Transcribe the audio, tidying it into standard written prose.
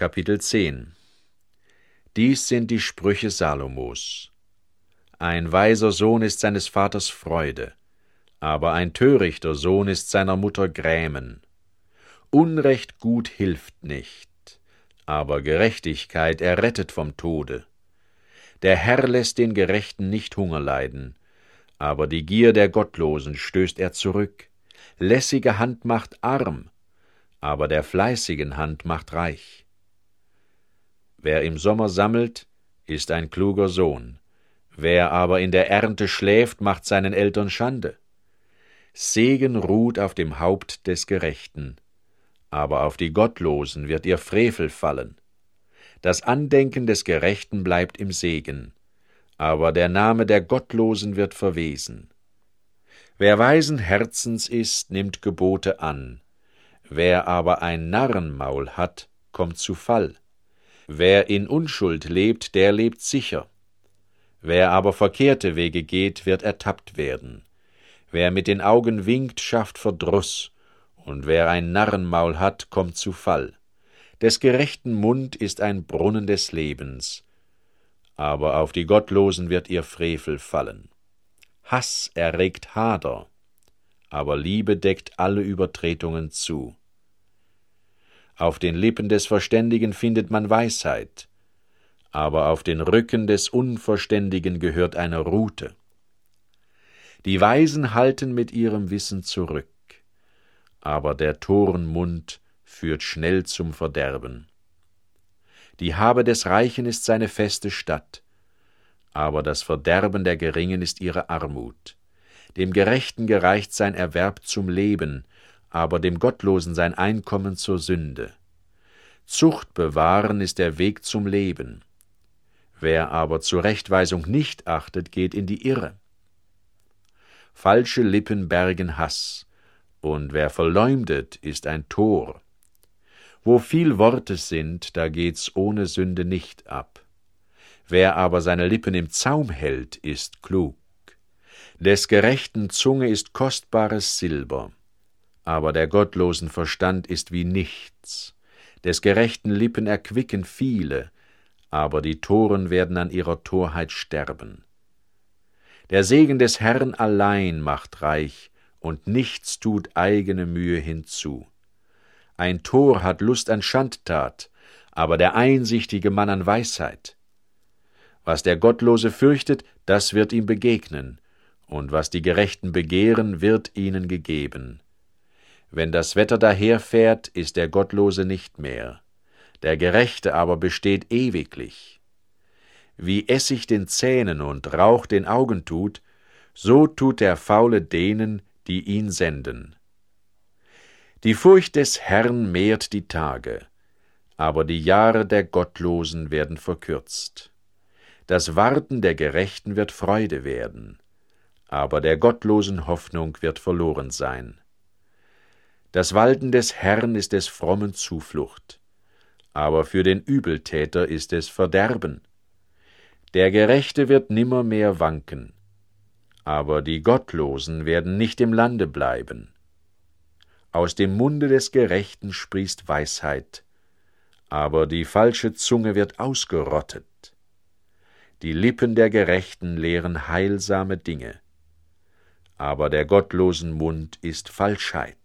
Kapitel 10. Dies sind die Sprüche Salomos. Ein weiser Sohn ist seines Vaters Freude, aber ein törichter Sohn ist seiner Mutter Grämen. Unrecht gut hilft nicht, aber Gerechtigkeit errettet vom Tode. Der Herr lässt den Gerechten nicht Hunger leiden, aber die Gier der Gottlosen stößt er zurück. Lässige Hand macht arm, aber der fleißigen Hand macht reich. Wer im Sommer sammelt, ist ein kluger Sohn. Wer aber in der Ernte schläft, macht seinen Eltern Schande. Segen ruht auf dem Haupt des Gerechten, aber auf die Gottlosen wird ihr Frevel fallen. Das Andenken des Gerechten bleibt im Segen, aber der Name der Gottlosen wird verwesen. Wer weisen Herzens ist, nimmt Gebote an. Wer aber ein Narrenmaul hat, kommt zu Fall. Wer in Unschuld lebt, der lebt sicher. Wer aber verkehrte Wege geht, wird ertappt werden. Wer mit den Augen winkt, schafft Verdruss, und wer ein Narrenmaul hat, kommt zu Fall. Des gerechten Mund ist ein Brunnen des Lebens, aber auf die Gottlosen wird ihr Frevel fallen. Hass erregt Hader, aber Liebe deckt alle Übertretungen zu. Auf den Lippen des Verständigen findet man Weisheit, aber auf den Rücken des Unverständigen gehört eine Rute. Die Weisen halten mit ihrem Wissen zurück, aber der Toren Mund führt schnell zum Verderben. Die Habe des Reichen ist seine feste Stadt, aber das Verderben der Geringen ist ihre Armut. Dem Gerechten gereicht sein Erwerb zum Leben, aber dem Gottlosen sein Einkommen zur Sünde. Zucht bewahren ist der Weg zum Leben. Wer aber Zurechtweisung nicht achtet, geht in die Irre. Falsche Lippen bergen Hass, und wer verleumdet, ist ein Tor. Wo viel Worte sind, da geht's ohne Sünde nicht ab. Wer aber seine Lippen im Zaum hält, ist klug. Des Gerechten Zunge ist kostbares Silber, aber der gottlosen Verstand ist wie nichts. Des Gerechten Lippen erquicken viele, aber die Toren werden an ihrer Torheit sterben. Der Segen des Herrn allein macht reich, und nichts tut eigene Mühe hinzu. Ein Tor hat Lust an Schandtat, aber der einsichtige Mann an Weisheit. Was der Gottlose fürchtet, das wird ihm begegnen, und was die Gerechten begehren, wird ihnen gegeben. Wenn das Wetter daherfährt, ist der Gottlose nicht mehr, der Gerechte aber besteht ewiglich. Wie Essig den Zähnen und Rauch den Augen tut, so tut der Faule denen, die ihn senden. Die Furcht des Herrn mehrt die Tage, aber die Jahre der Gottlosen werden verkürzt. Das Warten der Gerechten wird Freude werden, aber der Gottlosen Hoffnung wird verloren sein. Das Walten des Herrn ist des Frommen Zuflucht, aber für den Übeltäter ist es Verderben. Der Gerechte wird nimmermehr wanken, aber die Gottlosen werden nicht im Lande bleiben. Aus dem Munde des Gerechten sprießt Weisheit, aber die falsche Zunge wird ausgerottet. Die Lippen der Gerechten lehren heilsame Dinge, aber der gottlosen Mund ist Falschheit.